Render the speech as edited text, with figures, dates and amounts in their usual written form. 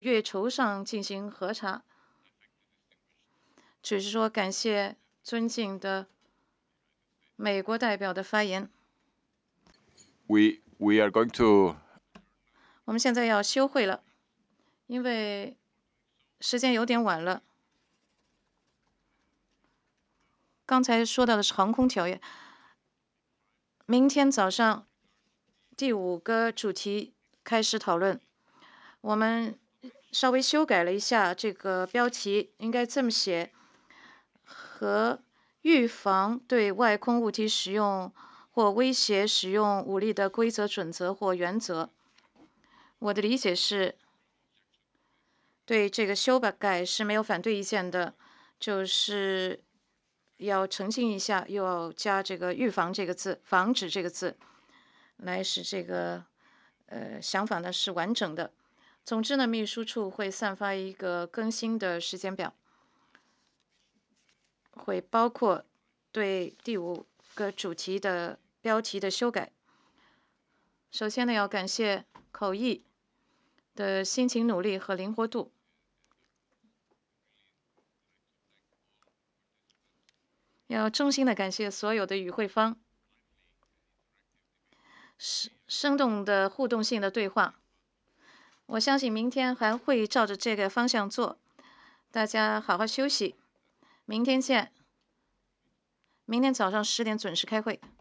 月球上进行核查。只是说感谢尊敬的美国代表的发言。 We are going to 我们现在要休会了，因为时间有点晚了。刚才说到的是航空条约，明天早上第5个主题开始讨论。我们稍微修改了一下这个标题，应该这么写：和预防对外空物体使用或威胁使用武力的规则、准则或原则。我的理解是，对这个修改是没有反对意见的，就是要澄清一下，又要加这个“预防”这个字，防止这个字，来使这个想法呢是完整的。总之呢，秘书处会散发一个更新的时间表，会包括对第5个主题的标题的修改。首先呢，要感谢口译的辛勤努力和灵活度。要衷心的感谢所有的与会方，生动的互动性的对话。我相信明天还会照着这个方向做。大家好好休息，明天见。明天早上10点准时开会。